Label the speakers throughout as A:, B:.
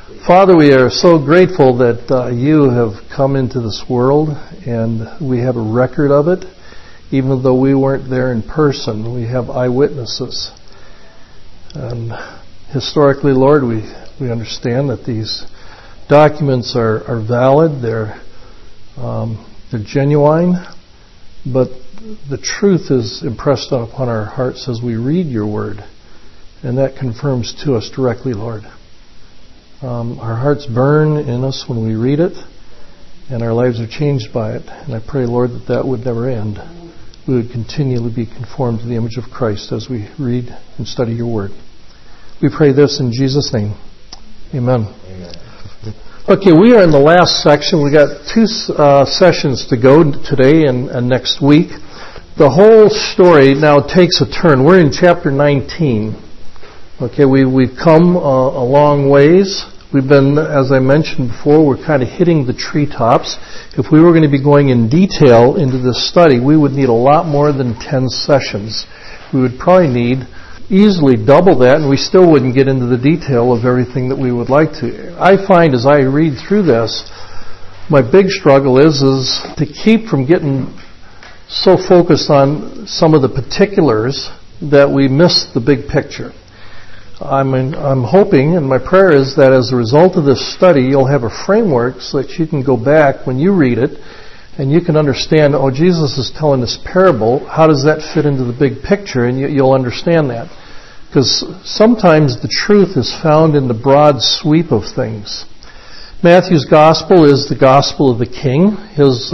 A: Father, we are so grateful that you have come into this world and we have a record of it. Even though we weren't there in person, we have eyewitnesses. And historically, Lord, we understand that these documents are valid, they're genuine, but the truth is impressed upon our hearts as we read your word, and that confirms to us directly, Lord. Our hearts burn in us when we read it, and our lives are changed by it. And I pray, Lord, that would never end. We would continually be conformed to the image of Christ as we read and study your word. We pray this in Jesus' name. Amen. Amen. Okay, we are in the last section. We got two sessions to go today and next week. The whole story now takes a turn. We're in chapter 19. Okay, we've come a long ways. We've been, as I mentioned before, we're kind of hitting the treetops. If we were going to be going in detail into this study, we would need a lot more than 10 sessions. We would probably need easily double that, and we still wouldn't get into the detail of everything that we would like to. I find as I read through this, my big struggle is to keep from getting so focused on some of the particulars that we miss the big picture. I'm hoping, and my prayer is that as a result of this study, you'll have a framework so that you can go back when you read it and you can understand, oh, Jesus is telling this parable. How does that fit into the big picture? And you'll understand that. Because sometimes the truth is found in the broad sweep of things. Matthew's gospel is the gospel of the king. His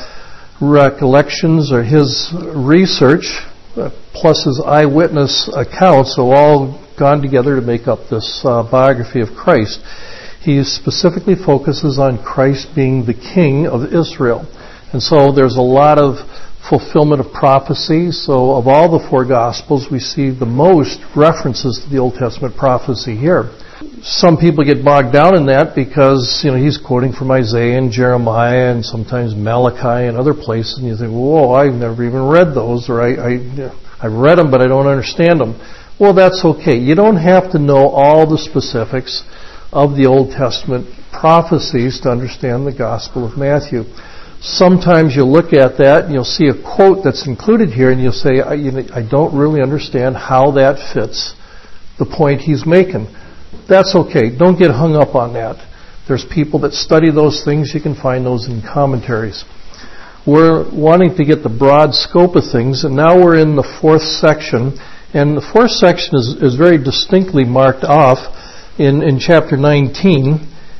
A: recollections or his research plus his eyewitness accounts are all gone together to make up this biography of Christ. He specifically focuses on Christ being the king of Israel. And so there's a lot of fulfillment of prophecy. So of all the four Gospels, we see the most references to the Old Testament prophecy here. Some people get bogged down in that because, he's quoting from Isaiah and Jeremiah and sometimes Malachi and other places, and you think, whoa, I've never even read those, or I've read them, but I don't understand them. Well, that's okay. You don't have to know all the specifics of the Old Testament prophecies to understand the Gospel of Matthew. Sometimes you'll look at that and you'll see a quote that's included here and you'll say, I don't really understand how that fits the point he's making. That's okay. Don't get hung up on that. There's people that study those things. You can find those in commentaries. We're wanting to get the broad scope of things, and now we're in the fourth section. And the fourth section is very distinctly marked off in chapter 19,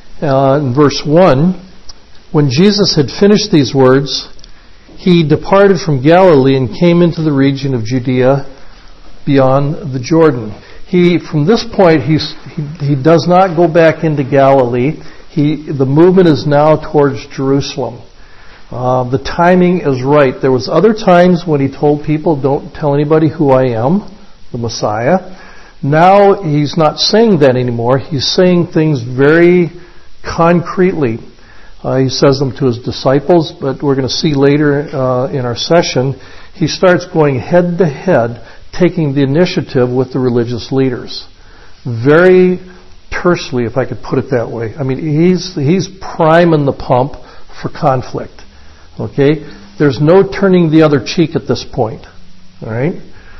A: in verse 1. When Jesus had finished these words, he departed from Galilee and came into the region of Judea beyond the Jordan. From this point, he does not go back into Galilee. The movement is now towards Jerusalem. The timing is right. There was other times when he told people, don't tell anybody who I am, the Messiah. Now he's not saying that anymore. He's saying things very concretely. He says them to his disciples, but we're going to see later in our session, he starts going head to head, taking the initiative with the religious leaders. Very tersely, if I could put it that way. I mean, he's priming the pump for conflict. Okay? There's no turning the other cheek at this point. All right?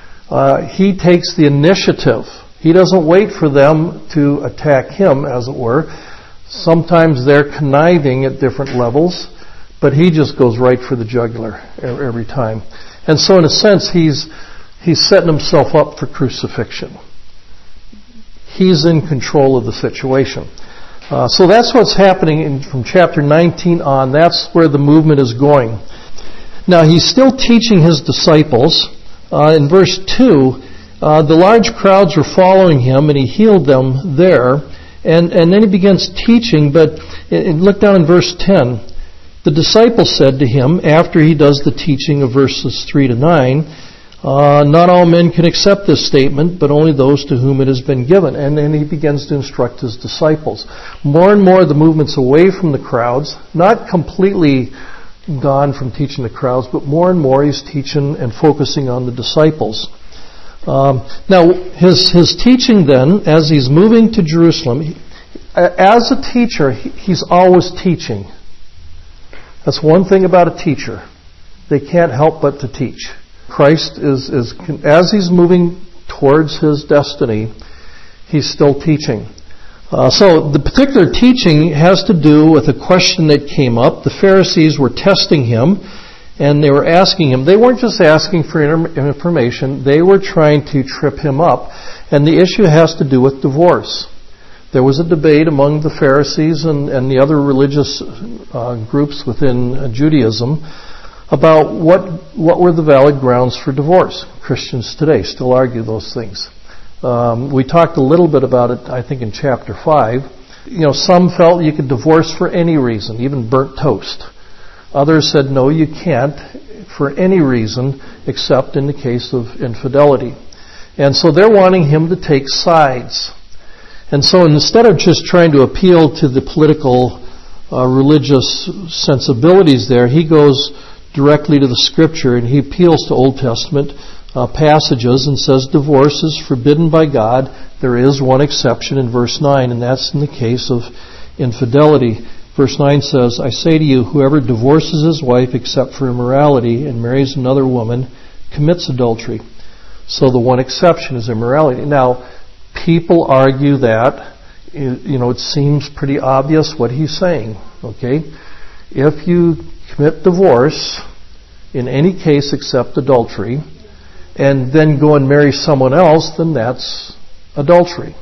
A: He takes the initiative. He doesn't wait for them to attack him, as it were. Sometimes they're conniving at different levels, but he just goes right for the jugular every time. And so in a sense, he's setting himself up for crucifixion. He's in control of the situation. So that's what's happening from chapter 19 on. That's where the movement is going. Now, he's still teaching his disciples. In verse 2, the large crowds were following him, and he healed them there. And then he begins teaching, but look down in verse 10. The disciples said to him, after he does the teaching of verses 3 to 9, not all men can accept this statement, but only those to whom it has been given. And then he begins to instruct his disciples. More and more the movement's away from the crowds, not completely gone from teaching the crowds, but more and more he's teaching and focusing on the disciples. Now, his teaching then, as he's moving to Jerusalem, as a teacher, he's always teaching. That's one thing about a teacher. They can't help but to teach. Christ is as he's moving towards his destiny, he's still teaching. So the particular teaching has to do with a question that came up. The Pharisees were testing him, and they were asking him. They weren't just asking for information. They were trying to trip him up. And the issue has to do with divorce. There was a debate among the Pharisees and the other religious groups within Judaism about what were the valid grounds for divorce. Christians today still argue those things. We talked a little bit about it, I think, in chapter 5. Some felt you could divorce for any reason, even burnt toast. Others said, no, you can't for any reason except in the case of infidelity. And so they're wanting him to take sides. And so instead of just trying to appeal to the political, religious sensibilities there, he goes directly to the Scripture and he appeals to Old Testament passages and says divorce is forbidden by God. There is one exception in verse 9, and that's in the case of infidelity. Verse 9 says, I say to you, whoever divorces his wife except for immorality and marries another woman commits adultery. So the one exception is immorality. Now, people argue that, it seems pretty obvious what he's saying, okay? If you commit divorce in any case except adultery, and then go and marry someone else, then that's adultery.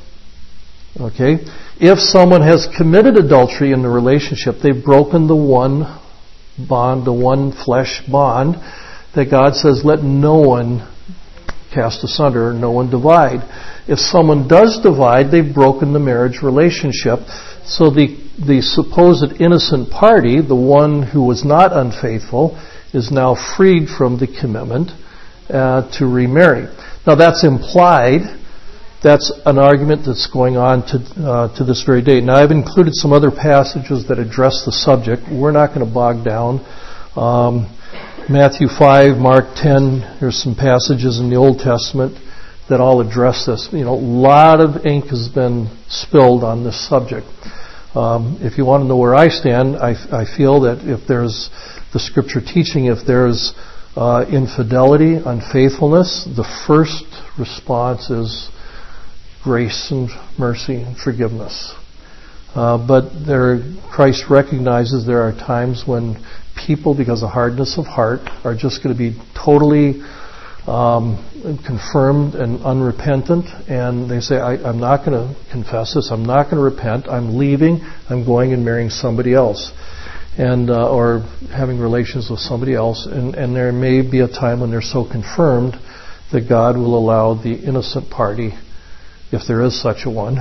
A: Okay? If someone has committed adultery in the relationship, they've broken the one bond, the one flesh bond that God says, let no one cast asunder, no one divide. If someone does divide, they've broken the marriage relationship. So the supposed innocent party, the one who was not unfaithful, is now freed from the commitment to remarry. Now that's implied. That's an argument that's going on to this very day. Now I've included some other passages that address the subject. We're not going to bog down. Matthew 5, Mark 10, there's some passages in the Old Testament that all address this. A lot of ink has been spilled on this subject. If you want to know where I stand, I feel that if there's the Scripture teaching, if there's infidelity, unfaithfulness, the first response is grace and mercy and forgiveness. But Christ recognizes there are times when people, because of hardness of heart, are just going to be totally confirmed and unrepentant, and they say, I'm not going to confess this, I'm not going to repent, I'm leaving, I'm going and marrying somebody else, and or having relations with somebody else, and there may be a time when they're so confirmed that God will allow the innocent party, if there is such a one,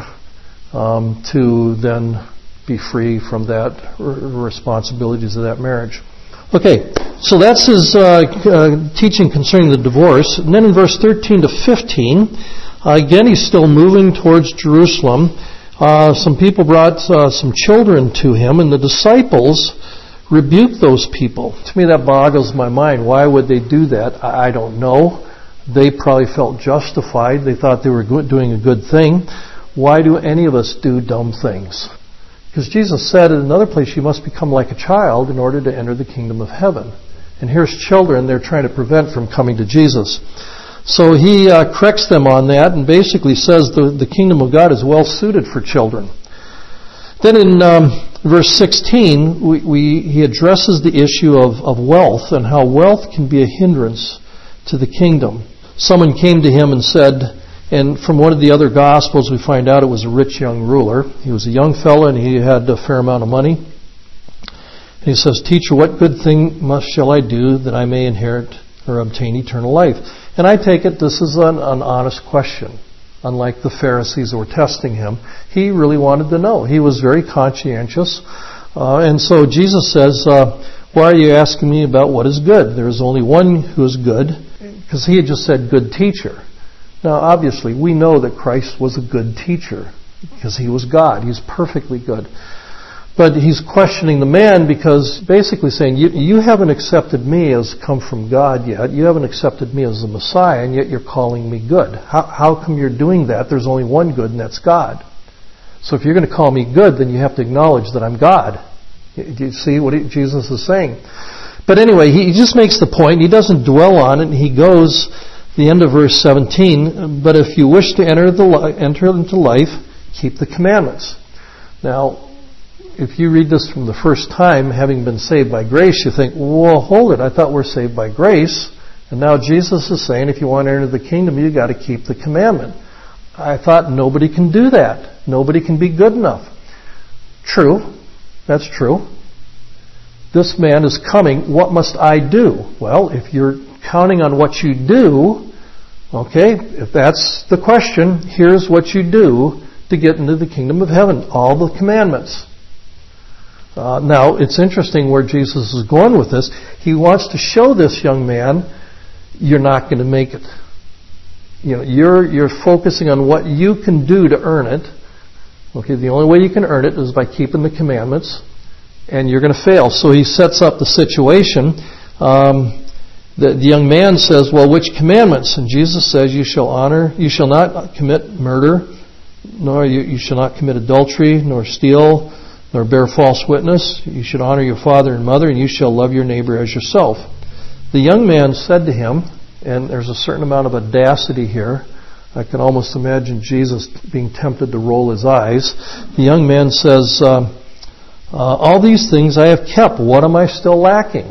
A: to then be free from that responsibilities of that marriage. Okay, so that's his teaching concerning the divorce. And then in verse 13 to 15, again he's still moving towards Jerusalem. Some people brought some children to him, and the disciples rebuked those people. To me that boggles my mind. Why would they do that? I don't know. They probably felt justified. They thought they were doing a good thing. Why do any of us do dumb things? Because Jesus said in another place, you must become like a child in order to enter the kingdom of heaven. And here's children they're trying to prevent from coming to Jesus. So he corrects them on that and basically says the kingdom of God is well suited for children. Then in verse 16, he addresses the issue of wealth and how wealth can be a hindrance to the kingdom. Someone came to him and said, and from one of the other Gospels we find out it was a rich young ruler. He was a young fellow and he had a fair amount of money. And he says, Teacher, what good thing shall I do that I may inherit or obtain eternal life? And I take it this is an honest question. Unlike the Pharisees who were testing him, he really wanted to know. He was very conscientious. And so Jesus says, why are you asking me about what is good? There is only one who is good. Because he had just said good teacher. Now, obviously, we know that Christ was a good teacher because he was God. He's perfectly good. But he's questioning the man because basically saying, you haven't accepted me as come from God yet. You haven't accepted me as the Messiah, and yet you're calling me good. How come you're doing that? There's only one good, and that's God. So if you're going to call me good, then you have to acknowledge that I'm God. Do you see what Jesus is saying? But anyway, he just makes the point. He doesn't dwell on it. And he goes, the end of verse 17, but if you wish to enter into life, keep the commandments. Now, if you read this from the first time, having been saved by grace, you think, well, hold it. I thought we're saved by grace. And now Jesus is saying, if you want to enter the kingdom, you've got to keep the commandment. I thought nobody can do that. Nobody can be good enough. True. That's true. This man is coming. What must I do? Well, if you're counting on what you do, okay, if that's the question, here's what you do to get into the kingdom of heaven. All the commandments. Now, it's interesting where Jesus is going with this. He wants to show this young man, you're not going to make it. You know, you're focusing on what you can do to earn it. Okay, the only way you can earn it is by keeping the commandments, and you're going to fail. So he sets up the situation. The young man says, well, which commandments? And Jesus says, you shall not commit murder, nor you shall not commit adultery, nor steal, nor bear false witness. You should honor your father and mother, and you shall love your neighbor as yourself. The young man said to him, and there's a certain amount of audacity here. I can almost imagine Jesus being tempted to roll his eyes. The young man says, all these things I have kept. What am I still lacking?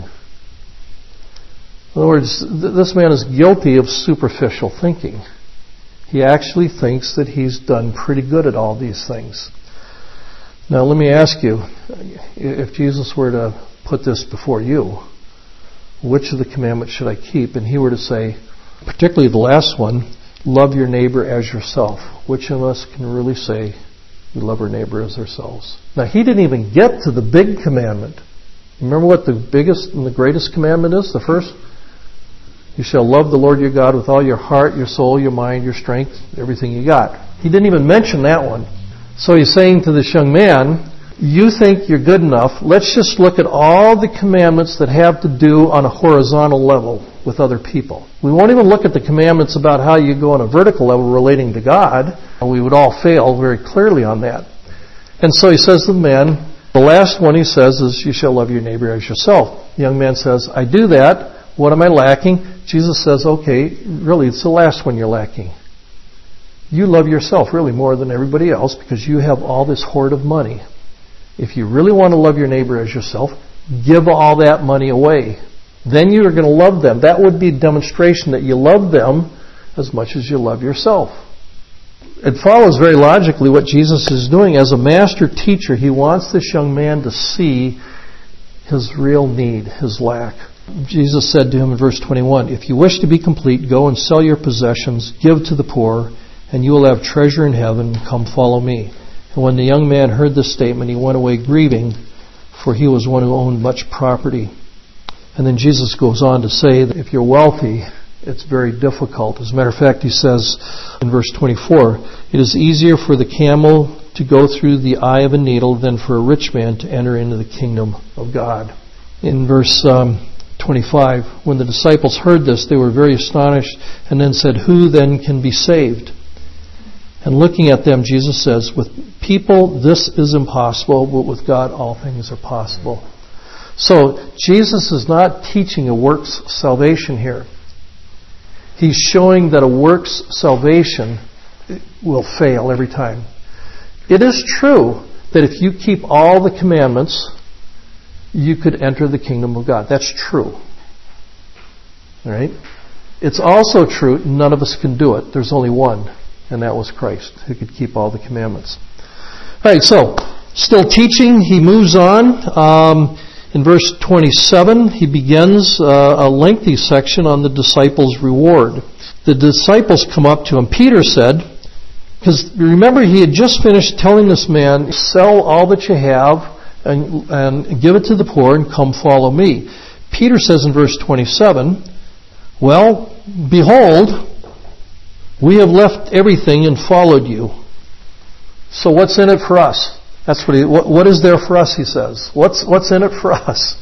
A: In other words, this man is guilty of superficial thinking. He actually thinks that he's done pretty good at all these things. Now let me ask you, if Jesus were to put this before you, which of the commandments should I keep? And he were to say, particularly the last one, love your neighbor as yourself. Which of us can really say we love our neighbor as ourselves? Now he didn't even get to the big commandment. Remember what the biggest and the greatest commandment is? The first? You shall love the Lord your God with all your heart, your soul, your mind, your strength, everything you got. He didn't even mention that one. So he's saying to this young man, you think you're good enough. Let's just look at all the commandments that have to do on a horizontal level with other people. We won't even look at the commandments about how you go on a vertical level relating to God. We would all fail very clearly on that. And so he says to the man, the last one he says is, you shall love your neighbor as yourself. The young man says, I do that. What am I lacking? Jesus says, okay, really, it's the last one you're lacking. You love yourself really more than everybody else because you have all this hoard of money. If you really want to love your neighbor as yourself, give all that money away. Then you are going to love them. That would be a demonstration that you love them as much as you love yourself. It follows very logically what Jesus is doing. As a master teacher, he wants this young man to see his real need, his lack. Jesus said to him in verse 21, if you wish to be complete, go and sell your possessions, give to the poor, and you will have treasure in heaven. Come follow me. And when the young man heard this statement, he went away grieving, for he was one who owned much property. And then Jesus goes on to say that if you're wealthy, it's very difficult. As a matter of fact, he says in verse 24, it is easier for the camel to go through the eye of a needle than for a rich man to enter into the kingdom of God. In verse 25, when the disciples heard this, they were very astonished and then said, who then can be saved? And looking at them, Jesus says, with people this is impossible, but with God all things are possible. So Jesus is not teaching a works salvation here. He's showing that a works salvation will fail every time. It is true that if you keep all the commandments, you could enter the kingdom of God. That's true. All right? It's also true none of us can do it. There's only one. And that was Christ, who could keep all the commandments. All right, so, still teaching, he moves on. In verse 27, he begins a lengthy section on the disciples' reward. The disciples come up to him. Peter said, because remember he had just finished telling this man, sell all that you have and give it to the poor and come follow me. Peter says in verse 27, well, behold, we have left everything and followed you. So what's in it for us? That's what is there for us, he says. What's in it for us?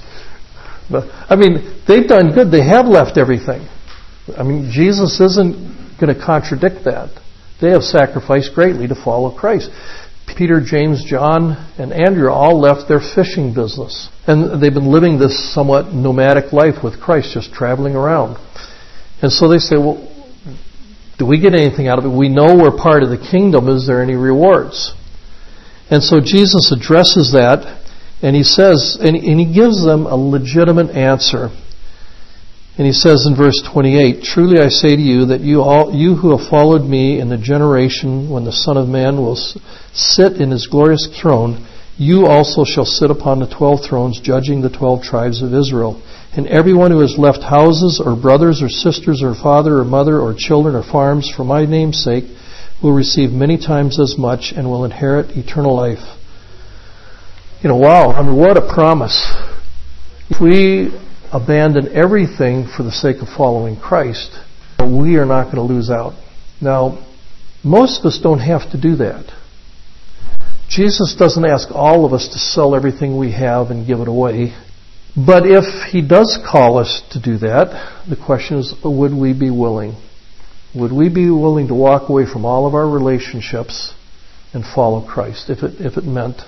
A: I mean, they've done good. They have left everything. I mean, Jesus isn't going to contradict that. They have sacrificed greatly to follow Christ. Peter, James, John, and Andrew all left their fishing business. And they've been living this somewhat nomadic life with Christ, just traveling around. And so they say, well, do we get anything out of it? We know we're part of the kingdom. Is there any rewards? And so Jesus addresses that, and he says, and he gives them a legitimate answer. And he says in verse 28, "Truly I say to you that you who have followed me in the generation when the Son of Man will sit in his glorious throne, you also shall sit upon the 12 thrones, judging the 12 tribes of Israel. And everyone who has left houses or brothers or sisters or father or mother or children or farms for my name's sake will receive many times as much and will inherit eternal life." Wow, what a promise. If we abandon everything for the sake of following Christ, we are not going to lose out. Now, most of us don't have to do that. Jesus doesn't ask all of us to sell everything we have and give it away. But if he does call us to do that, the question is, would we be willing? Would we be willing to walk away from all of our relationships and follow Christ if it meant,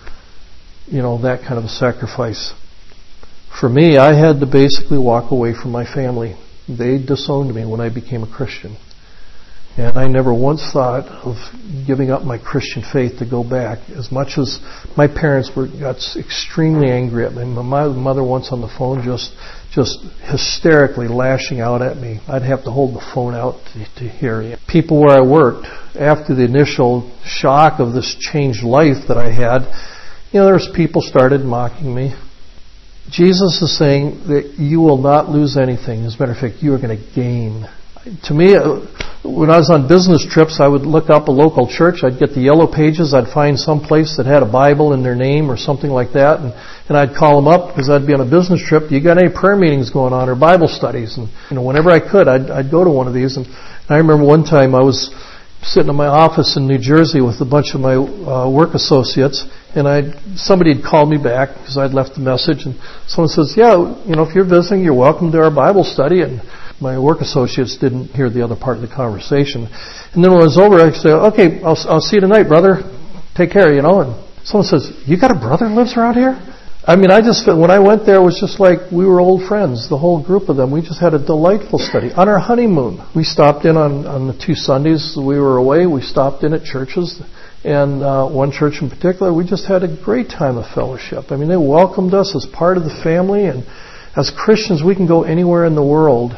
A: that kind of a sacrifice? For me, I had to basically walk away from my family. They disowned me when I became a Christian. And I never once thought of giving up my Christian faith to go back. As much as my parents got extremely angry at me. My mother once on the phone just hysterically lashing out at me. I'd have to hold the phone out to hear it. People where I worked, after the initial shock of this changed life that I had, there's people started mocking me. Jesus is saying that you will not lose anything. As a matter of fact, you are going to gain. To me, when I was on business trips, I would look up a local church. I'd get the yellow pages. I'd find some place that had a Bible in their name or something like that. And I'd call them up because I'd be on a business trip. You got any prayer meetings going on or Bible studies? And whenever I could, I'd go to one of these. And I remember one time I was sitting in my office in New Jersey with a bunch of my work associates, and somebody had called me back because I'd left a message, and someone says, if you're visiting, you're welcome to our Bible study. And my work associates didn't hear the other part of the conversation. And then when it was over, I said, "Okay, I'll see you tonight, brother. Take care, And someone says, "You got a brother who lives around here?" When I went there, it was just like we were old friends, the whole group of them. We just had a delightful study. On our honeymoon, we stopped in on the 2 Sundays we were away. We stopped in at churches, and one church in particular, we just had a great time of fellowship. They welcomed us as part of the family, and as Christians, we can go anywhere in the world,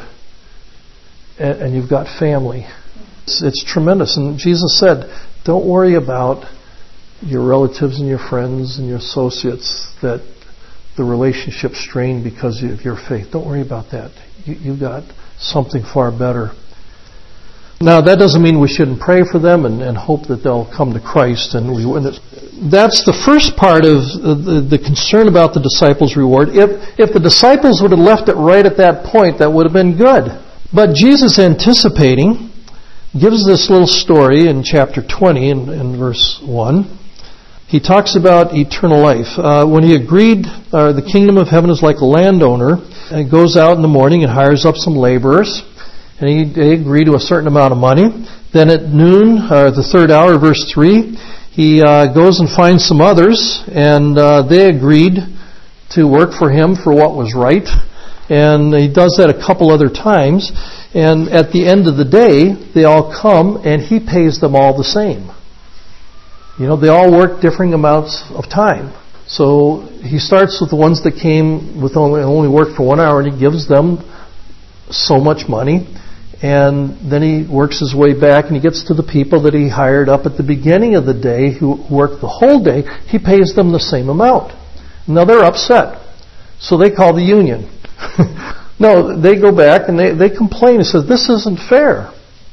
A: and you've got family. It's tremendous. And Jesus said, don't worry about your relatives and your friends and your associates that the relationship strained because of your faith. Don't worry about that. You've got something far better. Now, that doesn't mean we shouldn't pray for them and hope that they'll come to Christ. That's the first part of the concern about the disciples' reward. If the disciples would have left it right at that point, that would have been good. But Jesus, anticipating, gives this little story in chapter 20 in verse 1. He talks about eternal life. When he agreed, the kingdom of heaven is like a landowner, and goes out in the morning and hires up some laborers, and they agree to a certain amount of money. Then at noon, the 3rd hour, verse 3, he goes and finds some others, and they agreed to work for him for what was right. And he does that a couple other times. And at the end of the day, they all come, and he pays them all the same. They all work differing amounts of time. So he starts with the ones that came with only worked for 1 hour, and he gives them so much money. And then he works his way back, and he gets to the people that he hired up at the beginning of the day who worked the whole day. He pays them the same amount. Now they're upset. So they call the union. No, they go back and they complain and say, this isn't fair.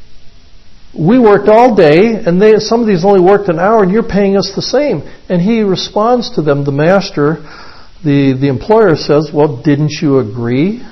A: We worked all day, and some of these only worked an hour, and you're paying us the same. And he responds to them, the master, the employer says, well, didn't you agree?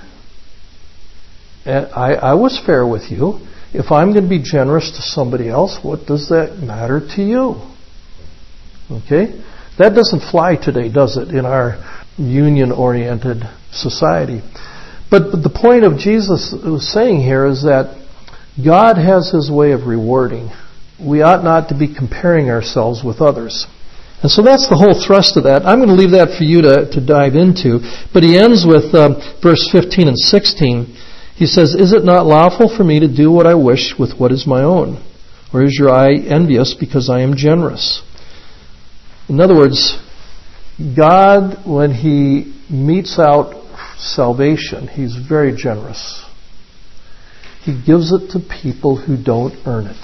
A: I was fair with you. If I'm going to be generous to somebody else, what does that matter to you? Okay? That doesn't fly today, does it, in our union-oriented society? But the point of Jesus was saying here is that God has His way of rewarding. we ought not to be comparing ourselves with others. And so that's the whole thrust of that. I'm going to leave that for you to dive into. But he ends with verse 15 and 16. He says, "Is it not lawful for me to do what I wish with what is my own? Or is your eye envious because I am generous?" In other words, God, when He metes out salvation, He's very generous. He gives it to people who don't earn it.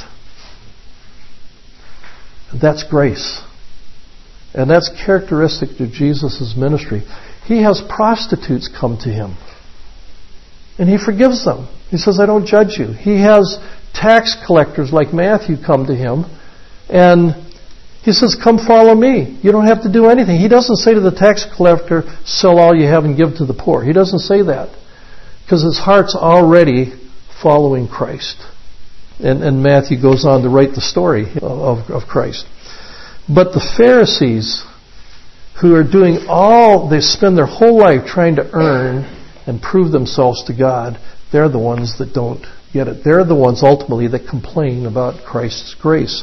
A: That's grace. And that's characteristic to Jesus' ministry. He has prostitutes come to Him. And He forgives them. He says, "I don't judge you." He has tax collectors like Matthew come to Him. And He says, "Come follow me. You don't have to do anything." He doesn't say to the tax collector, "Sell all you have and give to the poor." He doesn't say that. Because his heart's already following Christ. And Matthew goes on to write the story of Christ. But the Pharisees, who are they spend their whole life trying to earn and prove themselves to God, they're the ones that don't get it. They're the ones ultimately that complain about Christ's grace.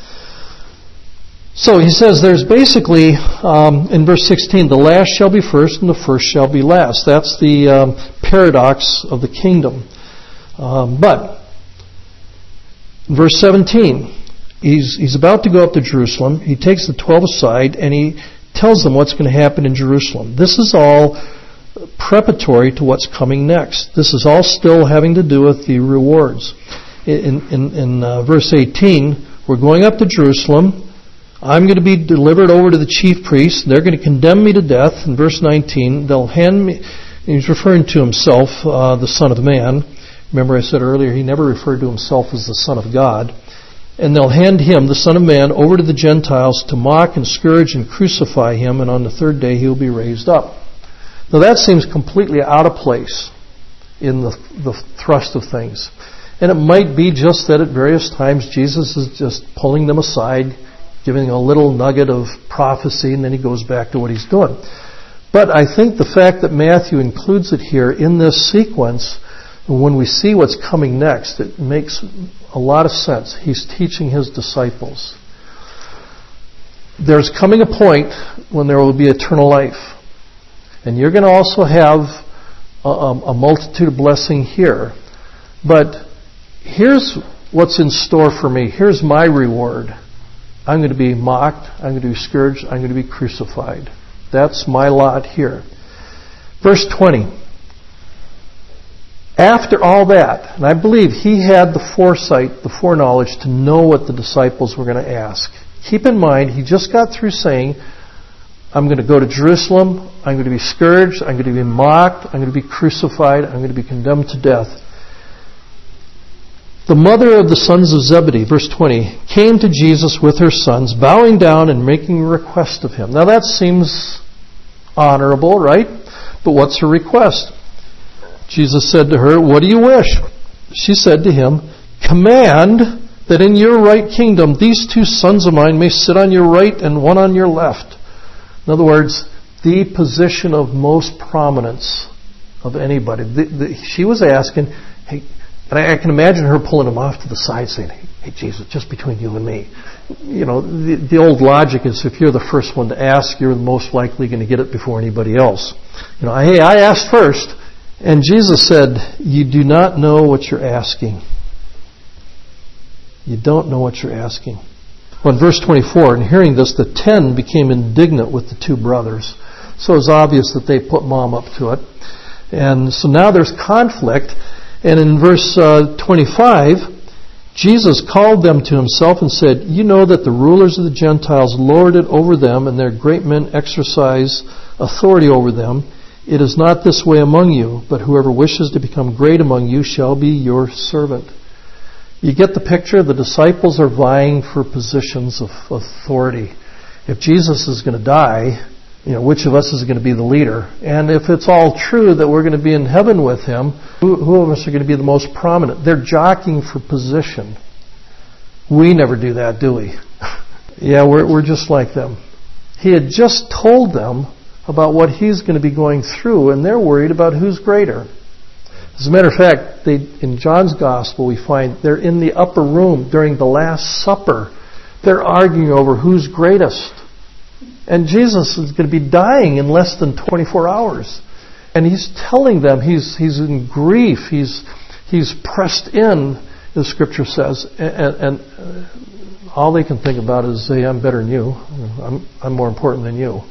A: So he says there's basically, in verse 16, the last shall be first and the first shall be last. That's the paradox of the kingdom. But, in verse 17, he's about to go up to Jerusalem. He takes the 12 aside and he tells them what's going to happen in Jerusalem. This is all preparatory to what's coming next. This is all still having to do with the rewards. In verse 18, we're going up to Jerusalem. I'm going to be delivered over to the chief priests. They're going to condemn me to death. In verse 19, they'll hand me, he's referring to himself, the Son of Man. Remember I said earlier, he never referred to himself as the Son of God. And they'll hand him, the Son of Man, over to the Gentiles to mock and scourge and crucify him, and on the third day he'll be raised up. Now that seems completely out of place in the thrust of things. And it might be just that at various times Jesus is just pulling them aside, giving a little nugget of prophecy, and then he goes back to what he's doing. But I think the fact that Matthew includes it here in this sequence, when we see what's coming next, it makes a lot of sense. He's teaching his disciples. There's coming a point when there will be eternal life. And you're going to also have a multitude of blessing here. But here's what's in store for me. Here's my reward. I'm going to be mocked. I'm going to be scourged. I'm going to be crucified. That's my lot here. Verse 20. After all that, and I believe he had the foresight, the foreknowledge to know what the disciples were going to ask. Keep in mind, he just got through saying, I'm going to go to Jerusalem, I'm going to be scourged, I'm going to be mocked, I'm going to be crucified, I'm going to be condemned to death. The mother of the sons of Zebedee, verse 20, came to Jesus with her sons, bowing down and making a request of him. Now that seems honorable, right? But what's her request? Jesus said to her, "What do you wish?" She said to him, "Command that in your right kingdom these two sons of mine may sit on your right and one on your left." In other words, the position of most prominence of anybody. She was asking, hey, and I can imagine her pulling him off to the side saying, hey Jesus, just between you and me. You know, the old logic is if you're the first one to ask, you're most likely going to get it before anybody else. You know, hey, I asked first. And Jesus said, you do not know what you're asking. You don't know what you're asking. Well, in verse 24, in hearing this, the 10 became indignant with the two brothers. So it's obvious that they put mom up to it. And so now there's conflict. And in verse 25, Jesus called them to himself and said, "You know that the rulers of the Gentiles lord it over them, and their great men exercise authority over them. It is not this way among you, but whoever wishes to become great among you shall be your servant." You get the picture? The disciples are vying for positions of authority. If Jesus is going to die, which of us is going to be the leader? And if it's all true that we're going to be in heaven with him, who of us are going to be the most prominent? They're jockeying for position. We never do that, do we? Yeah, we're just like them. He had just told them about what he's going to be going through, and they're worried about who's greater. As a matter of fact, in John's Gospel we find they're in the upper room during the Last Supper. They're arguing over who's greatest. And Jesus is going to be dying in less than 24 hours. And he's telling them he's in grief. He's pressed in, the Scripture says, and all they can think about is say, I'm better than you. I'm more important than you.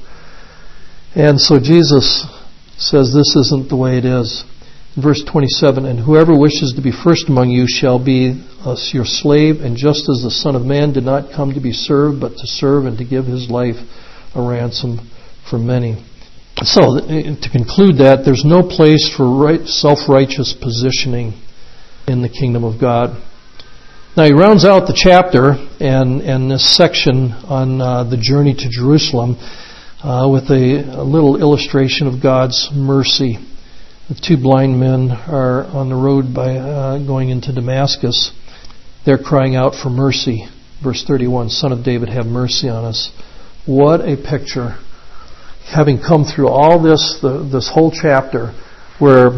A: And so Jesus says this isn't the way it is. In verse 27, and whoever wishes to be first among you shall be your slave, and just as the Son of Man did not come to be served, but to serve and to give his life a ransom for many. So, to conclude that, there's no place for self-righteous positioning in the kingdom of God. Now he rounds out the chapter and this section on the journey to Jerusalem with a little illustration of God's mercy. The two blind men are on the road going into Damascus. They're crying out for mercy. Verse 31, Son of David, have mercy on us. What a picture. Having come through all this whole chapter where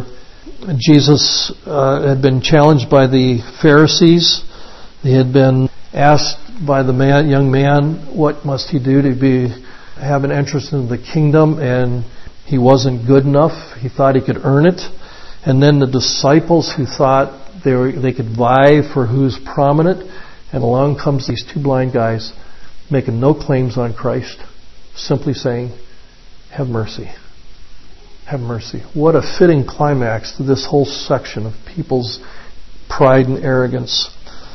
A: Jesus had been challenged by the Pharisees. He had been asked by the young man, what must he do to have an interest in the kingdom? And he wasn't good enough. He thought he could earn it. And then the disciples who thought they could vie for who's prominent. And along comes these two blind guys making no claims on Christ, simply saying, have mercy. Have mercy. What a fitting climax to this whole section of people's pride and arrogance.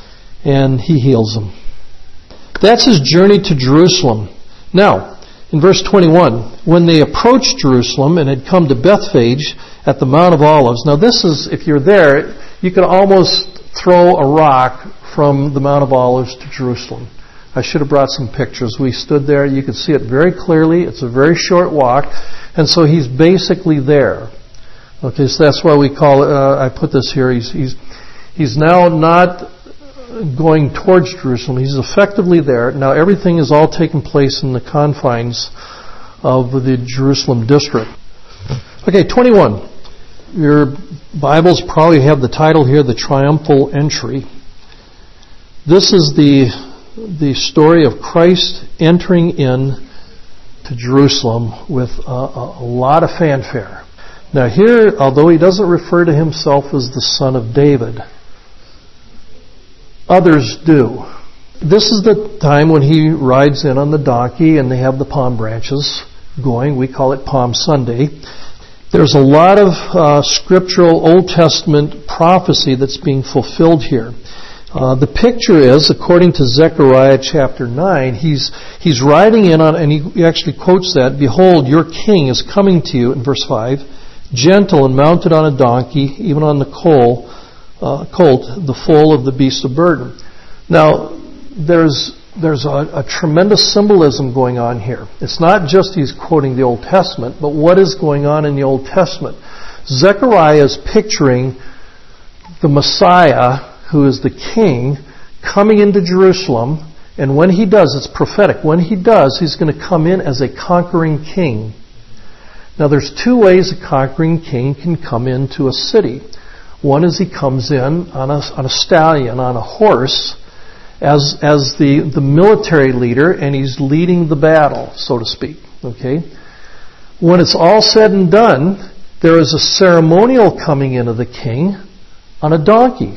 A: And he heals them. That's his journey to Jerusalem. Now, in verse 21, when they approached Jerusalem and had come to Bethphage at the Mount of Olives. Now this is, if you're there, you can almost throw a rock from the Mount of Olives to Jerusalem. I should have brought some pictures. We stood there. You could see it very clearly. It's a very short walk. And so he's basically there. Okay, so that's why we call it, I put this here, he's now not going towards Jerusalem. He's effectively there. Now everything is all taking place in the confines of the Jerusalem district. Okay, 21. Your Bibles probably have the title here, The Triumphal Entry. This is the story of Christ entering in to Jerusalem with a lot of fanfare. Now here, although he doesn't refer to himself as the Son of David, others do. This is the time when he rides in on the donkey and they have the palm branches going. We call it Palm Sunday. There's a lot of scriptural Old Testament prophecy that's being fulfilled here. The picture is, according to Zechariah chapter 9, he's riding in on, and he actually quotes that, behold, your king is coming to you, in verse 5, gentle and mounted on a donkey, even on the colt, the foal of the beast of burden. Now, there's a tremendous symbolism going on here. It's not just he's quoting the Old Testament, but what is going on in the Old Testament. Zechariah is picturing the Messiah, who is the king, coming into Jerusalem, and when he does, it's prophetic. When he does, he's going to come in as a conquering king. Now there's two ways a conquering king can come into a city. One is he comes in on a stallion, on a horse, as the military leader, and he's leading the battle, so to speak. Okay? When it's all said and done, there is a ceremonial coming in of the king on a donkey.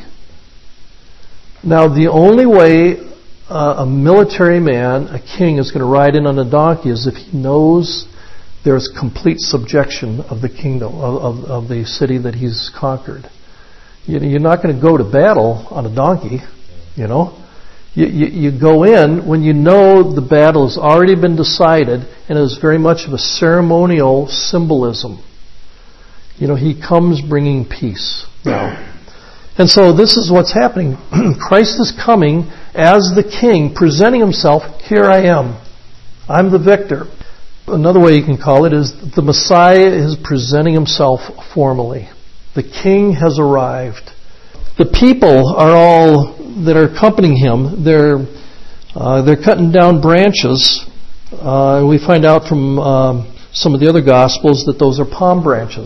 A: Now, the only way a military man, a king, is going to ride in on a donkey is if he knows there's complete subjection of the kingdom, of the city that he's conquered. You're not going to go to battle on a donkey, you know. You go in when you know the battle has already been decided, and it is very much of a ceremonial symbolism. You know, he comes bringing peace now. And so this is what's happening. Christ is coming as the king, presenting himself, here I am. I'm the victor. Another way you can call it is the Messiah is presenting himself formally. The king has arrived. The people are all that are accompanying him. They're cutting down branches. We find out from some of the other Gospels that those are palm branches.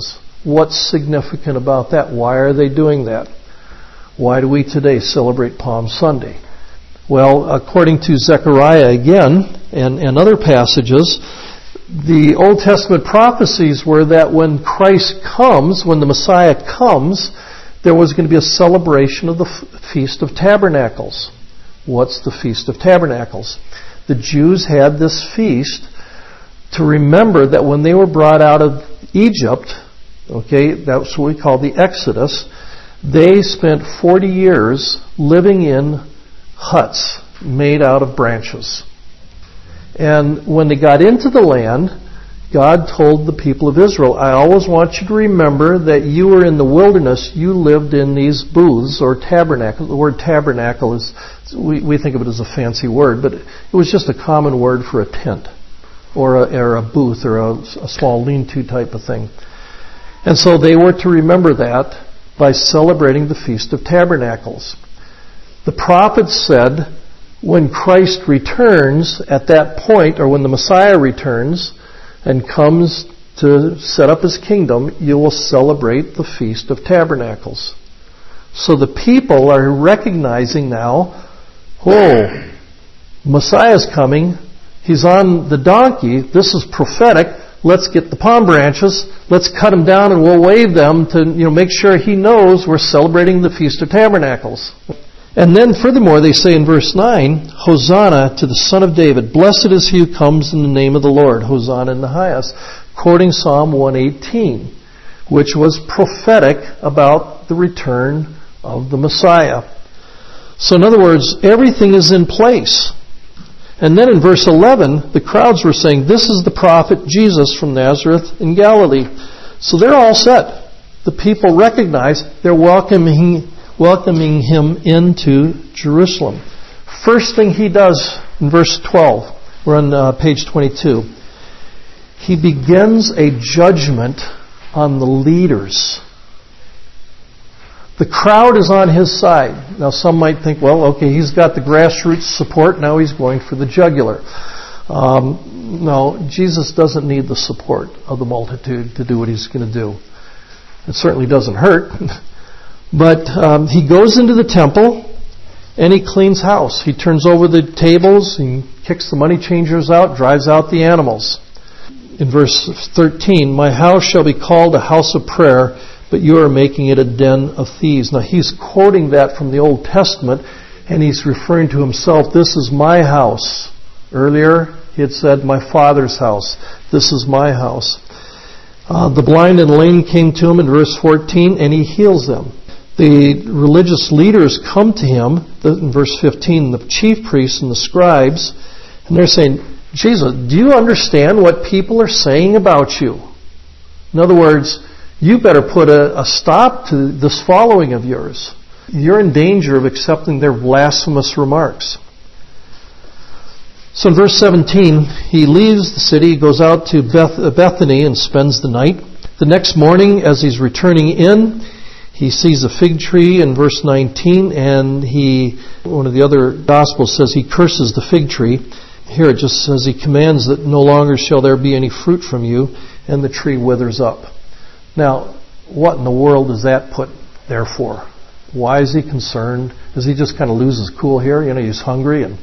A: What's significant about that? Why are they doing that? Why do we today celebrate Palm Sunday? Well, according to Zechariah again, and other passages, the Old Testament prophecies were that when Christ comes, when the Messiah comes, there was going to be a celebration of the Feast of Tabernacles. What's the Feast of Tabernacles? The Jews had this feast to remember that when they were brought out of Egypt, okay, that's what we call the Exodus, they spent 40 years living in huts made out of branches. And when they got into the land, God told the people of Israel, I always want you to remember that you were in the wilderness, you lived in these booths or tabernacles. The word tabernacle is, we think of it as a fancy word, but it was just a common word for a tent or a booth or a small lean-to type of thing. And so they were to remember that by celebrating the Feast of Tabernacles. The prophets said, when Christ returns at that point, or when the Messiah returns and comes to set up his kingdom, you will celebrate the Feast of Tabernacles. So the people are recognizing now, Messiah's coming. He's on the donkey. This is prophetic. Let's get the palm branches. Let's cut them down and we'll wave them to make sure he knows we're celebrating the Feast of Tabernacles. And then furthermore, they say in verse 9, Hosanna to the Son of David. Blessed is he who comes in the name of the Lord. Hosanna in the highest. Quoting Psalm 118, which was prophetic about the return of the Messiah. So in other words, everything is in place. And then in verse 11, the crowds were saying, this is the prophet Jesus from Nazareth in Galilee. So they're all set. The people recognize they're welcoming him into Jerusalem. First thing he does in verse 12, we're on page 22. He begins a judgment on the leaders. The crowd is on his side. Now some might think, well, okay, he's got the grassroots support, now he's going for the jugular. No, Jesus doesn't need the support of the multitude to do what he's going to do. It certainly doesn't hurt. But he goes into the temple and he cleans house. He turns over the tables, he kicks the money changers out, drives out the animals. In verse 13, my house shall be called a house of prayer, but you are making it a den of thieves. Now he's quoting that from the Old Testament, and he's referring to himself, this is my house. Earlier he had said, my Father's house. This is my house. The blind and lame came to him in verse 14, and he heals them. The religious leaders come to him, in verse 15, the chief priests and the scribes, and they're saying, Jesus, do you understand what people are saying about you? In other words, you better put a stop to this following of yours. You're in danger of accepting their blasphemous remarks. So in verse 17, he leaves the city, goes out to Bethany and spends the night. The next morning, as he's returning in, he sees a fig tree in verse 19, and one of the other Gospels says he curses the fig tree. Here it just says he commands that no longer shall there be any fruit from you, and the tree withers up. Now, what in the world is that put there for? Why is he concerned? Does he just kind of lose his cool here? He's hungry and...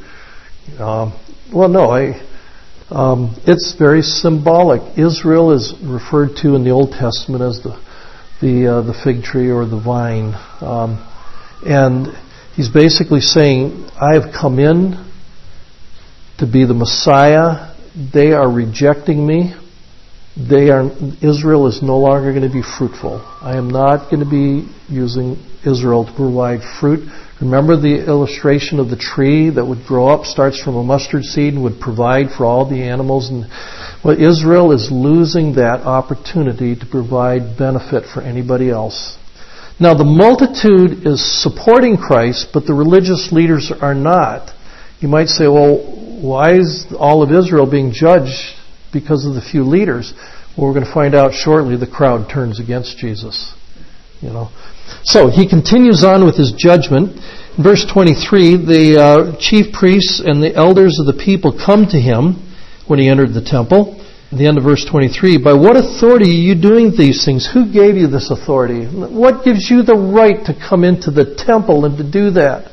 A: it's very symbolic. Israel is referred to in the Old Testament as the fig tree or the vine. And he's basically saying, I have come in to be the Messiah. They are rejecting me. Israel is no longer going to be fruitful. I am not going to be using Israel to provide fruit. Remember the illustration of the tree that would grow up, starts from a mustard seed and would provide for all the animals. And Israel is losing that opportunity to provide benefit for anybody else. Now the multitude is supporting Christ, but the religious leaders are not. You might say, well, why is all of Israel being judged because of the few leaders? Well, we're going to find out shortly. The crowd turns against Jesus. So he continues on with his judgment. In verse 23, the chief priests and the elders of the people come to him when he entered the temple. At the end of verse 23, by what authority are you doing these things? Who gave you this authority? What gives you the right to come into the temple and to do that?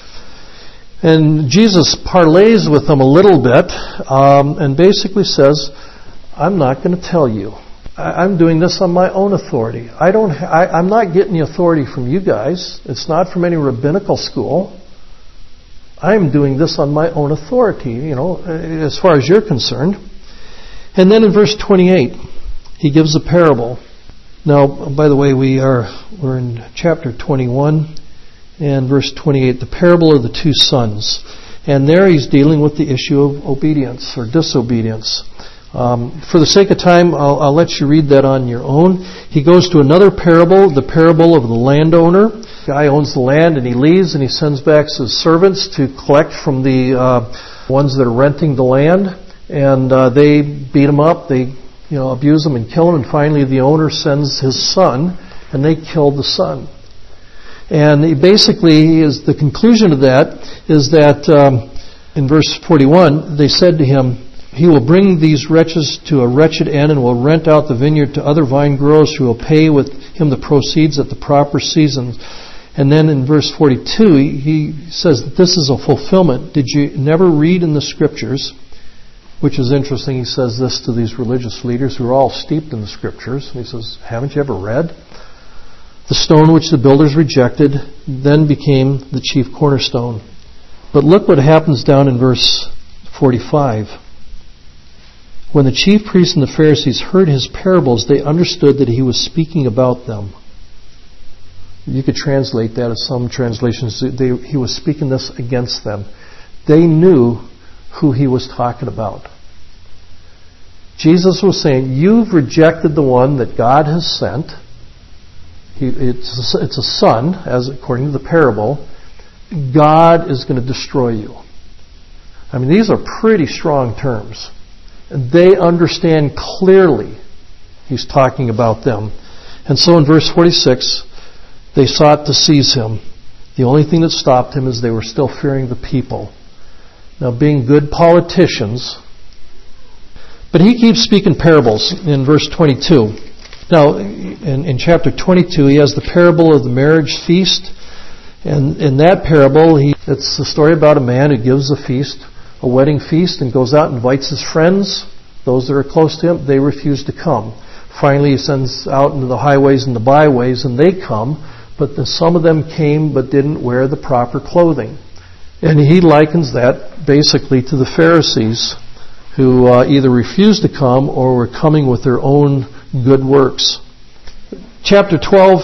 A: And Jesus parlays with them a little bit and basically says, I'm not going to tell you. I'm doing this on my own authority. I'm not getting the authority from you guys. It's not from any rabbinical school. I'm doing this on my own authority, as far as you're concerned. And then in verse 28, he gives a parable. Now, by the way, we're in chapter 21 and verse 28, the parable of the two sons. And there he's dealing with the issue of obedience or disobedience. For the sake of time, I'll let you read that on your own. He goes to another parable, the parable of the landowner. The guy owns the land and he leaves and he sends back his servants to collect from the ones that are renting the land. And they beat him up, they abuse him and kill him. And finally the owner sends his son and they kill the son. And the conclusion of that is that in verse 41, they said to him, he will bring these wretches to a wretched end and will rent out the vineyard to other vine growers who will pay with him the proceeds at the proper season. And then in verse 42, he says that this is a fulfillment. Did you never read in the scriptures, which is interesting, he says this to these religious leaders who are all steeped in the scriptures. He says, haven't you ever read? The stone which the builders rejected then became the chief cornerstone. But look what happens down in verse 45. When the chief priests and the Pharisees heard his parables, they understood that he was speaking about them. You could translate that as some translations. He was speaking this against them. They knew who he was talking about. Jesus was saying, you've rejected the one that God has sent. It's a son, as according to the parable. God is going to destroy you. I mean, these are pretty strong terms. And they understand clearly he's talking about them. And so in verse 46, they sought to seize him. The only thing that stopped him is they were still fearing the people. Now, being good politicians. But he keeps speaking parables in verse 22. Now, in chapter 22, he has the parable of the marriage feast. And in that parable, it's the story about a man who gives a feast, a wedding feast, and goes out and invites his friends, those that are close to him. They refuse to come. Finally, he sends out into the highways and the byways, and they come, but some of them came but didn't wear the proper clothing. And he likens that basically to the Pharisees, who either refused to come or were coming with their own good works. Chapter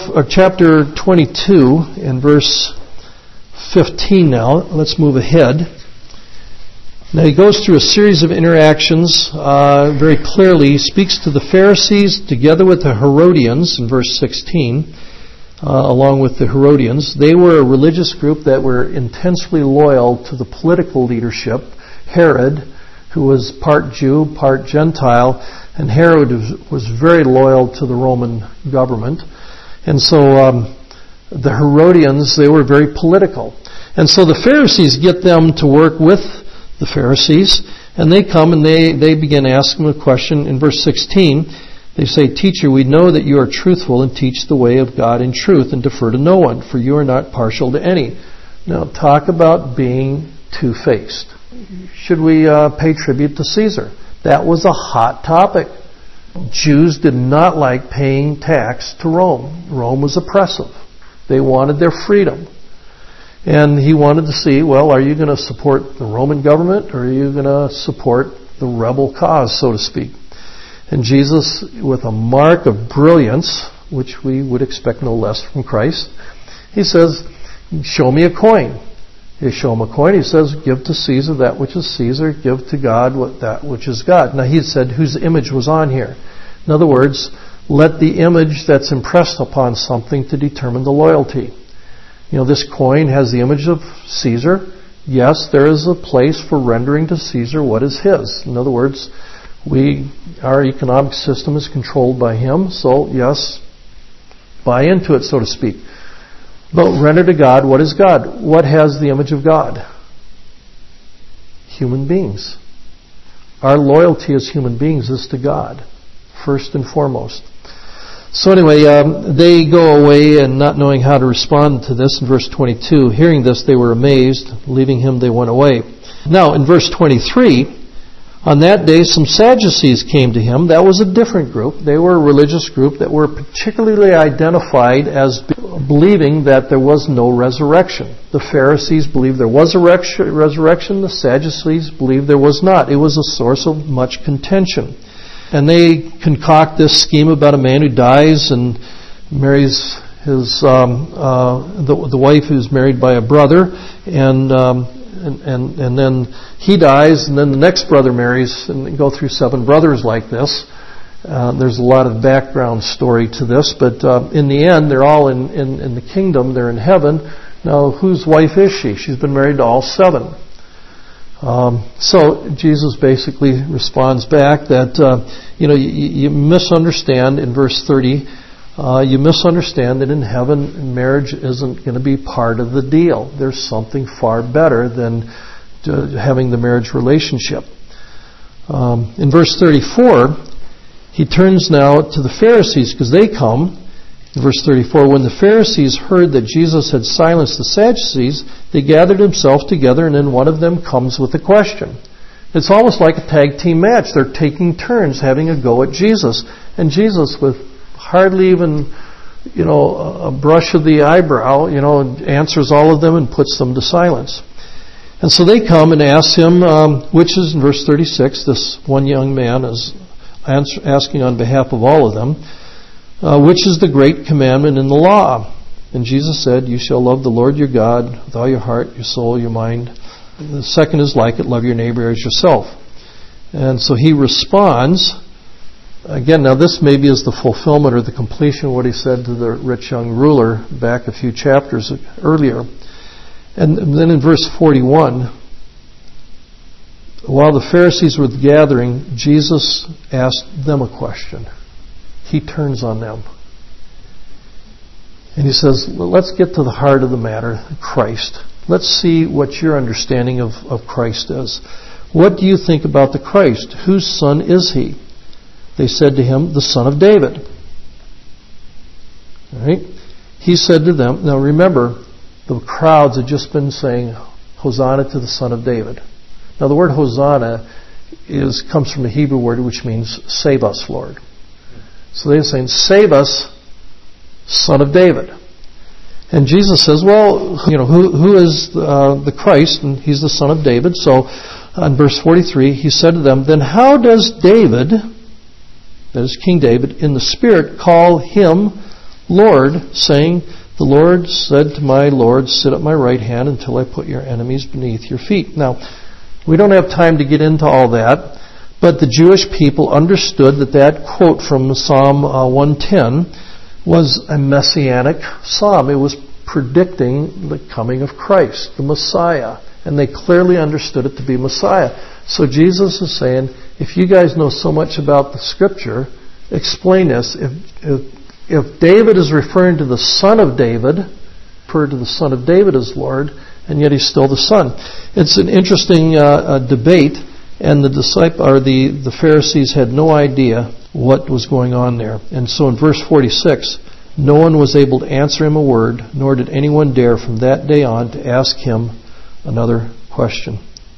A: 22 and verse 15 now. Let's move ahead. Now he goes through a series of interactions very clearly. He speaks to the Pharisees together with the Herodians in verse 16, along with the Herodians. They were a religious group that were intensely loyal to the political leadership. Herod, who was part Jew, part Gentile, and Herod was very loyal to the Roman government. And so the Herodians, they were very political. And so the Pharisees get them to work with the Pharisees, and they come and they begin asking a question. In verse 16, they say, Teacher, we know that you are truthful and teach the way of God in truth and defer to no one, for you are not partial to any. Now, talk about being two-faced. Should we pay tribute to Caesar? That was a hot topic. Jews did not like paying tax to Rome. Rome was oppressive. They wanted their freedom. And he wanted to see, well, are you going to support the Roman government or are you going to support the rebel cause, so to speak? And Jesus, with a mark of brilliance, which we would expect no less from Christ, he says, show me a coin. You show him a coin, he says, give to Caesar that which is Caesar, give to God that which is God. Now he said whose image was on here. In other words, let the image that's impressed upon something to determine the loyalty. This coin has the image of Caesar. Yes, there is a place for rendering to Caesar what is his. In other words, our economic system is controlled by him, so yes, buy into it, so to speak. But render to God what is God. What has the image of God? Human beings. our loyalty as human beings is to God, first and foremost. So anyway, they go away and not knowing how to respond to this in verse 22. Hearing this, they were amazed. Leaving him, they went away. Now, in verse 23, on that day, some Sadducees came to him. That was a different group. They were a religious group that were particularly identified as believing that there was no resurrection. The Pharisees believed there was a resurrection. The Sadducees believed there was not. It was a source of much contention. And they concoct this scheme about a man who dies and marries his the wife who's married by a brother, and then he dies, and then the next brother marries, and they go through 7 brothers like this. There's a lot of background story to this, but in the end, they're all in the kingdom. They're in heaven. Now, whose wife is she? She's been married to all 7. So Jesus basically responds back that you misunderstand in verse 30. You misunderstand that in heaven marriage isn't going to be part of the deal. There's something far better than having the marriage relationship. In verse 34, he turns now to the Pharisees because they come. In verse 34, when the Pharisees heard that Jesus had silenced the Sadducees, they gathered themselves together, and then one of them comes with a question. It's almost like a tag team match. They're taking turns having a go at Jesus. And Jesus, with hardly even, a brush of the eyebrow, answers all of them and puts them to silence. And so they come and ask him, which is in verse 36, this one young man is asking on behalf of all of them, which is the great commandment in the law? And Jesus said, you shall love the Lord your God with all your heart, your soul, your mind. The second is like it, love your neighbor as yourself. And so he responds, again, now this maybe is the fulfillment or the completion of what he said to the rich young ruler back a few chapters earlier. And then in verse 41, while the Pharisees were gathering, Jesus asked them a question. He turns on them. And he says, let's get to the heart of the matter, Christ. Let's see what your understanding of Christ is. What do you think about the Christ? Whose son is he? They said to him, the son of David. All right? He said to them, now remember, the crowds had just been saying, Hosanna to the son of David. Now the word Hosanna comes from the Hebrew word which means save us, Lord. So they're saying, save us, son of David. And Jesus says, well, who is the Christ? And he's the son of David. So in verse 43, he said to them, then how does David, that is King David, in the Spirit call him Lord, saying, the Lord said to my Lord, sit at my right hand until I put your enemies beneath your feet. Now, we don't have time to get into all that. But the Jewish people understood that quote from Psalm 110 was a messianic psalm. It was predicting the coming of Christ, the Messiah. And they clearly understood it to be Messiah. So Jesus is saying, if you guys know so much about the Scripture, explain this. If David is referring to the son of David, refer to the son of David as Lord, and yet he's still the son. It's an interesting debate. And the Pharisees had no idea what was going on there. And so in verse 46, no one was able to answer him a word, nor did anyone dare from that day on to ask him another question.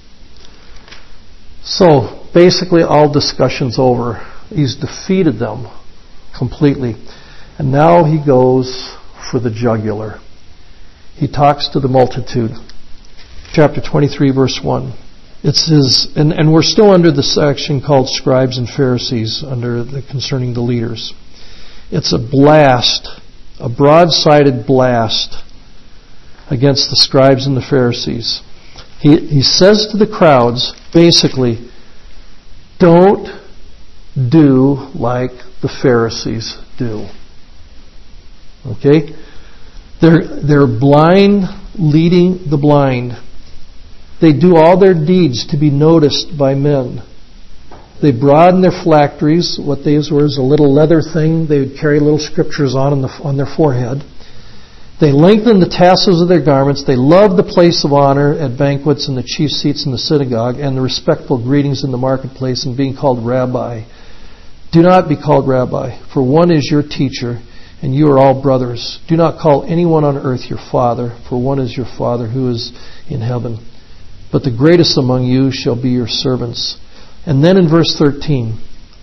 A: So basically all discussion's over. He's defeated them completely. And now he goes for the jugular. He talks to the multitude. Chapter 23, verse 1. It's his, and we're still under the section called Scribes and Pharisees, concerning the leaders. It's a blast, a broad-sided blast against the scribes and the Pharisees. He says to the crowds, basically, don't do like the Pharisees do. Okay? They're blind leading the blind. They do all their deeds to be noticed by men. They broaden their phylacteries. What these were is a little leather thing they would carry little scriptures on their forehead. They lengthen the tassels of their garments. They love the place of honor at banquets and the chief seats in the synagogue and the respectful greetings in the marketplace and being called rabbi. Do not be called rabbi, for one is your teacher, and you are all brothers. Do not call anyone on earth your father, for one is your Father who is in heaven. But the greatest among you shall be your servants. And then in verse 13,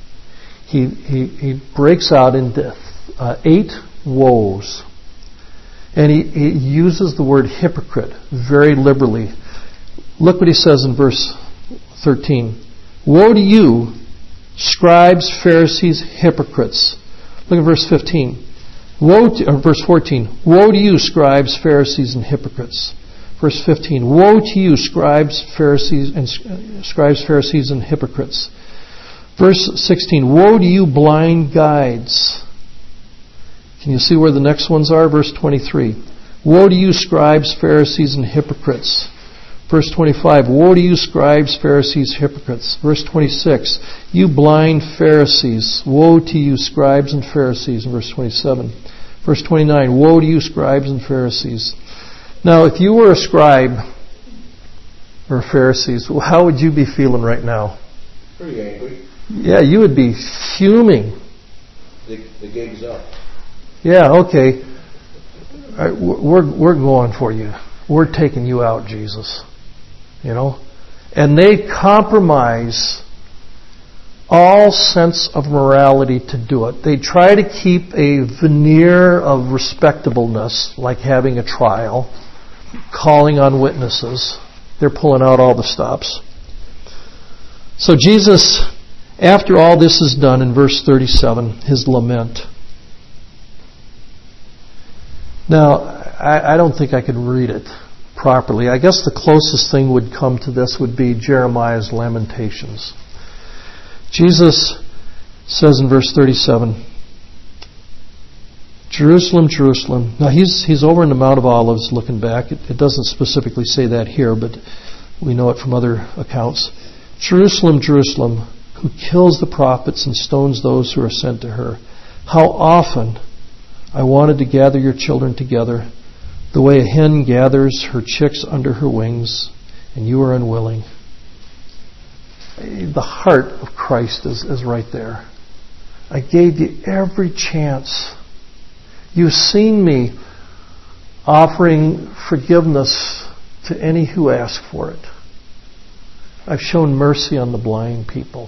A: he breaks out into 8 woes. And he uses the word hypocrite very liberally. Look what he says in verse 13. Woe to you, scribes, Pharisees, hypocrites. Look at verse 15. Verse 14. Woe to you, scribes, Pharisees, and hypocrites. Verse 15. Woe to you, scribes, Pharisees, and hypocrites. Verse 16. Woe to you, blind guides. Can you see where the next ones are? Verse 23. Woe to you, scribes, Pharisees, and hypocrites. Verse 25. Woe to you, scribes, Pharisees, hypocrites. Verse 26. You blind Pharisees. Woe to you, scribes and Pharisees. Verse 27. Verse 29. Woe to you, scribes and Pharisees. Now, if you were a scribe or a Pharisee, how would you be feeling right now?
B: Pretty angry.
A: Yeah, you would be fuming.
B: The gig's up.
A: Yeah, okay. All right, we're going for you. We're taking you out, Jesus. You know? And they compromise all sense of morality to do it. They try to keep a veneer of respectableness, like having a trial, calling on witnesses. They're pulling out all the stops. So Jesus, after all this is done, in verse 37, his lament. Now, I don't think I could read it properly. I guess the closest thing would come to this would be Jeremiah's Lamentations. Jesus says in verse 37, Jerusalem, Jerusalem. Now he's over in the Mount of Olives looking back. It doesn't specifically say that here, but we know it from other accounts. Jerusalem, Jerusalem, who kills the prophets and stones those who are sent to her. How often I wanted to gather your children together, the way a hen gathers her chicks under her wings, and you are unwilling. The heart of Christ is right there. I gave you every chance. You've seen me offering forgiveness to any who ask for it. I've shown mercy on the blind people.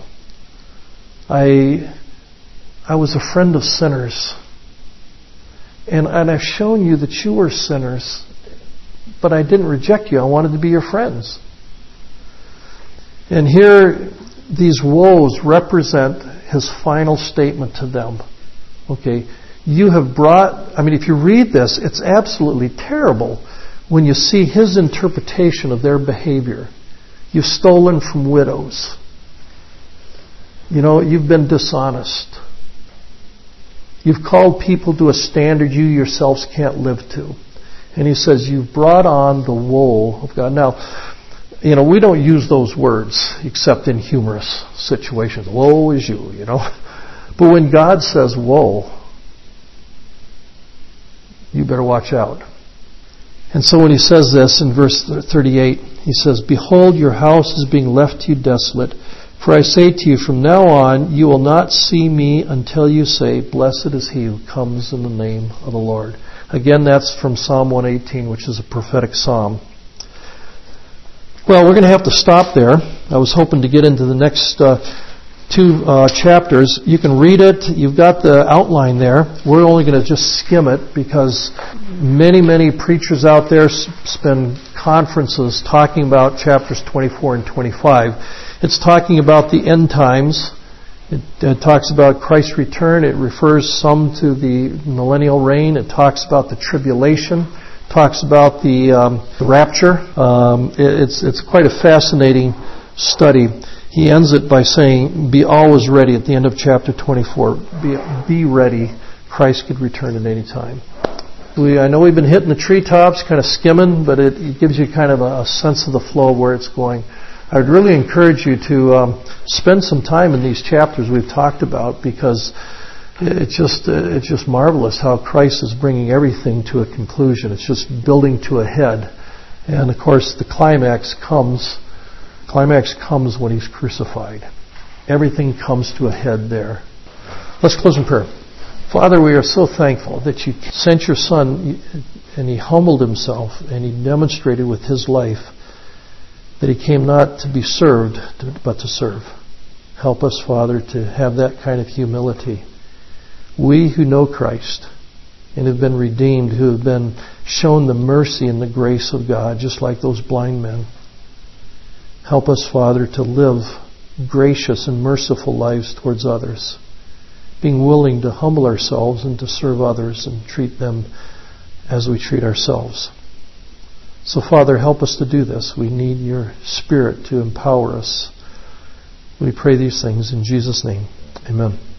A: I was a friend of sinners. And I've shown you that you were sinners, but I didn't reject you. I wanted to be your friends. And here, these woes represent his final statement to them. Okay, you have brought, if you read this, it's absolutely terrible when you see his interpretation of their behavior. You've stolen from widows. You've been dishonest. You've called people to a standard you yourselves can't live to. And he says, you've brought on the woe of God. Now, we don't use those words except in humorous situations. Woe is you, But when God says woe, you better watch out. And so when he says this in verse 38, he says, Behold, your house is being left to you desolate. For I say to you, from now on, you will not see me until you say, Blessed is he who comes in the name of the Lord. Again, that's from Psalm 118, which is a prophetic psalm. Well, we're going to have to stop there. I was hoping to get into the next 2 chapters. You can read it. You've got the outline there. We're only going to just skim it because many, many preachers out there spend conferences talking about chapters 24 and 25. It's talking about the end times. It talks about Christ's return. It refers some to the millennial reign. It talks about the tribulation. It talks about the rapture. It's quite a fascinating study. He ends it by saying, be always ready at the end of chapter 24. Be ready. Christ could return at any time. I know we've been hitting the treetops, kind of skimming, but it gives you kind of a sense of the flow of where it's going. I would really encourage you to spend some time in these chapters we've talked about because It's just marvelous how Christ is bringing everything to a conclusion. It's just building to a head. And of course, the climax comes when He's crucified. Everything comes to a head there. Let's close in prayer. Father, we are so thankful that You sent Your Son and He humbled Himself and He demonstrated with His life that He came not to be served, but to serve. Help us, Father, to have that kind of humility. We who know Christ and have been redeemed, who have been shown the mercy and the grace of God, just like those blind men. Help us, Father, to live gracious and merciful lives towards others, being willing to humble ourselves and to serve others and treat them as we treat ourselves. So, Father, help us to do this. We need Your Spirit to empower us. We pray these things in Jesus' name. Amen.